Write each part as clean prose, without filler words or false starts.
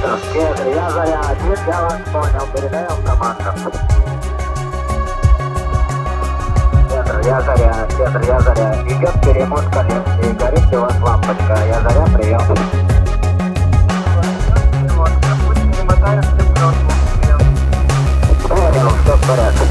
Кедр, я Заря 1, я вас понял, передаем команду. Кедр, я Заря. Идет перемот коллекции, горит у вас лампочка, я Заря, прием. Понял, все в порядке.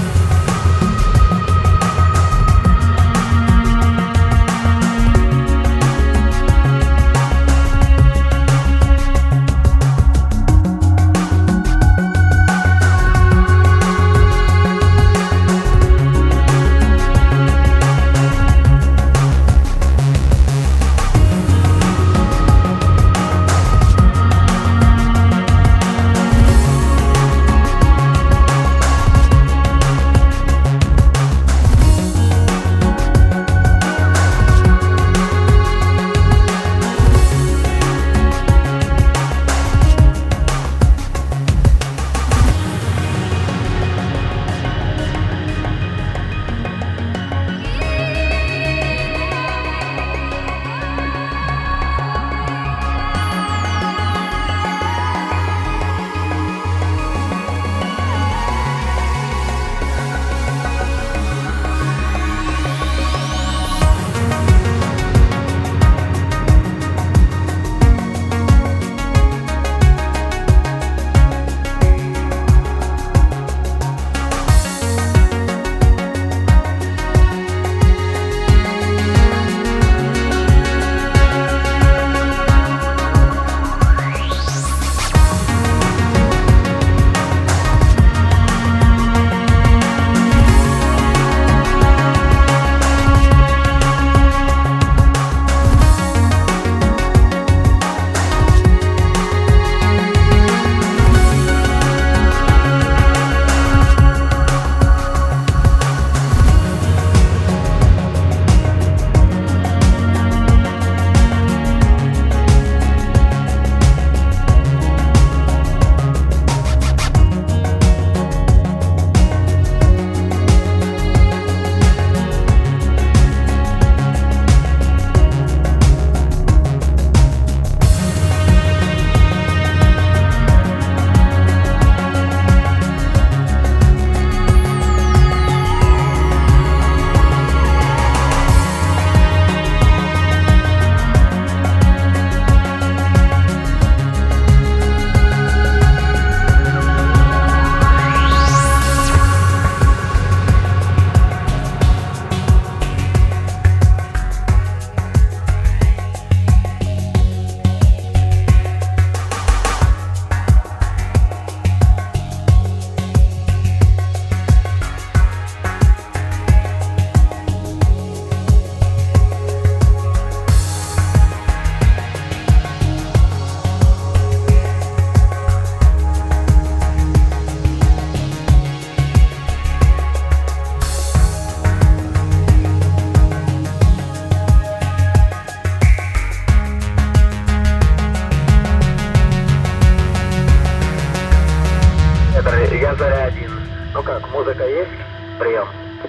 Я Заря 1. Ну как, музыка есть? Прием.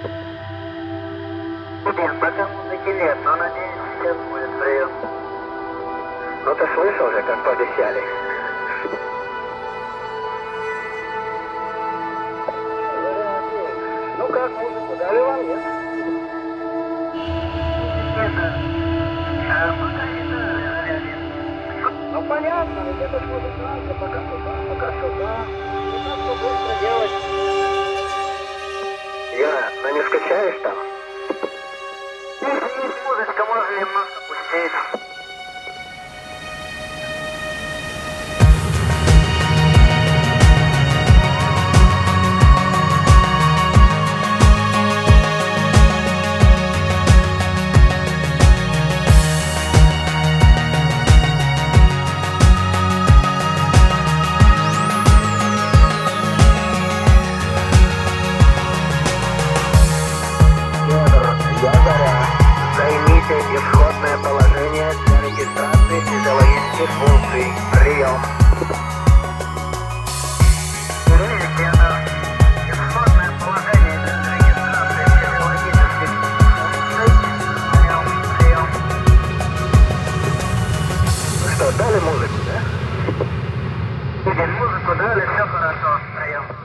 Нет, пока музыки нет, но надеюсь, сейчас будет прием. Ну ты слышал же, как пообещали? Ну как, музыку дали вам, нет? Ну понятно, ведь это ж музыканты, пока сюда. Не так все быстро делать. Яра, ну не скучаешь там? Если есть музычка, можно немножко пустить. Займите исходное положение для регистрации физиологических функций. Прием. Исходное положение для регистрации физиологических функций. Прием. Прием. Что, дали музыку, да? дали, все хорошо, прием.